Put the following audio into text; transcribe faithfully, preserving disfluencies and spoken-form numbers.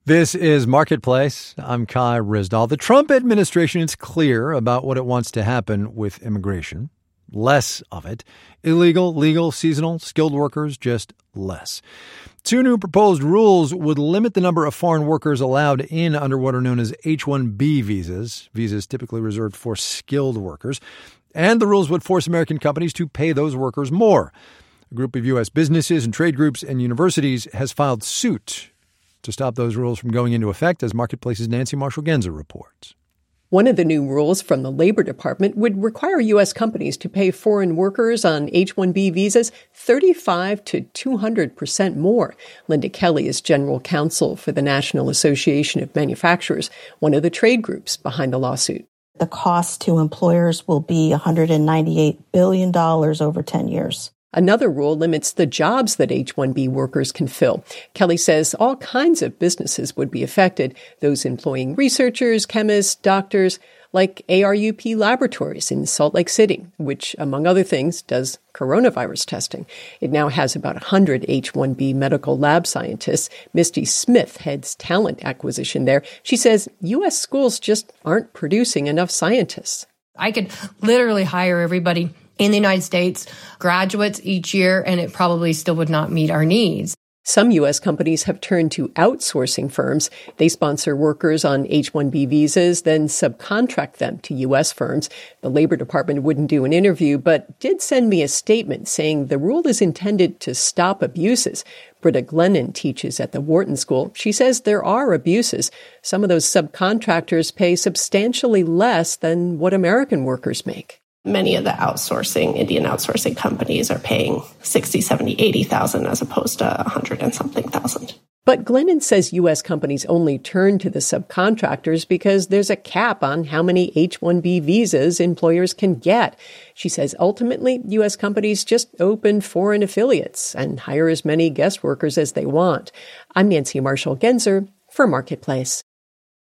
This is Marketplace. I'm Kai Ryssdal. The Trump administration is clear about what it wants to happen with immigration. Less of it. Illegal, legal, seasonal, skilled workers, just less. Two new proposed rules would limit the number of foreign workers allowed in under what are known as H one B visas, visas typically reserved for skilled workers. And the rules would force American companies to pay those workers more. A group of U S businesses and trade groups and universities has filed suit to stop those rules from going into effect, as Marketplace's Nancy Marshall-Genzer reports. One of the new rules from the Labor Department would require U S companies to pay foreign workers on H one B visas thirty-five to two hundred percent more. Linda Kelly is general counsel for the National Association of Manufacturers, one of the trade groups behind the lawsuit. The cost to employers will be one hundred ninety-eight billion dollars over ten years. Another rule limits the jobs that H one B workers can fill. Kelly says all kinds of businesses would be affected, those employing researchers, chemists, doctors, like A R U P Laboratories in Salt Lake City, which, among other things, does coronavirus testing. It now has about one hundred H one B medical lab scientists. Misty Smith heads talent acquisition there. She says U S schools just aren't producing enough scientists. I could literally hire everybody in the United States, graduates each year, and it probably still would not meet our needs. Some U S companies have turned to outsourcing firms. They sponsor workers on H one B visas, then subcontract them to U S firms. The Labor Department wouldn't do an interview, but did send me a statement saying the rule is intended to stop abuses. Britta Glennon teaches at the Wharton School. She says there are abuses. Some of those subcontractors pay substantially less than what American workers make. Many of the outsourcing, Indian outsourcing companies are paying sixty, seventy, eighty thousand as opposed to a hundred and something thousand. But Glennon says U S companies only turn to the subcontractors because there's a cap on how many H one B visas employers can get. She says ultimately U S companies just open foreign affiliates and hire as many guest workers as they want. I'm Nancy Marshall-Genzer for Marketplace.